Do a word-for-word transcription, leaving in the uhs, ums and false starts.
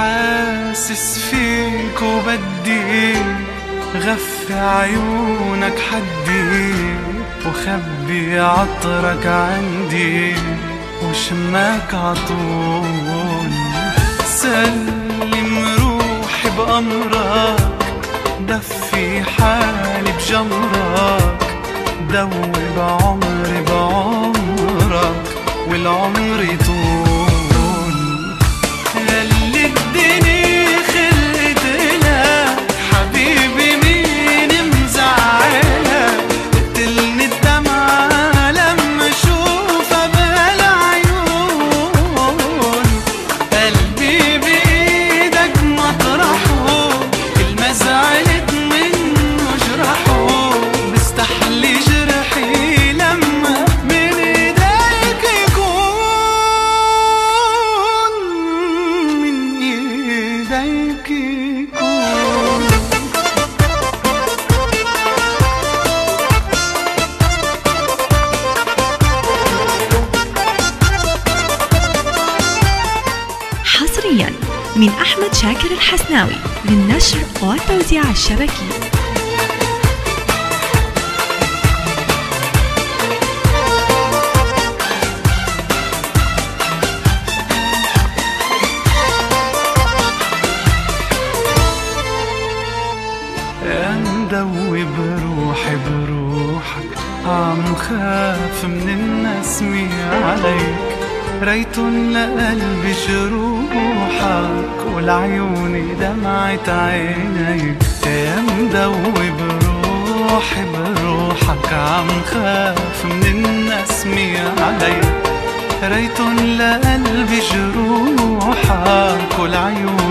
حاسس فيك وبدي غفي عيونك حدي وخبي عطرك عندي وشماك عطول. سلم روحي بأمرك دفي حالي بجمرك دوب عمري بعمرك والعمر يطول. ياللي الدنيا خلقت لك حبيبي مين مزعلك قتلني الدمعة لما اشوفها بهالعيون. قلبي بايدك مطرحه كل ما زعلت منه جرحه بستحلي جرحي لما من ايديك يكون من ايديك يكون. حصريا من أحمد شاكر الحسناوي للنشر والتوزيع الشبكي. يا مدوي بروحي بروحك عم خاف من النسمي عليك ريتن لقلبي جروحك ولعيوني دمعة عينيك. يا مدوي بروحي بروحك عم خاف من النسمي عليك ريتن لقلبي جروحك ولعيوني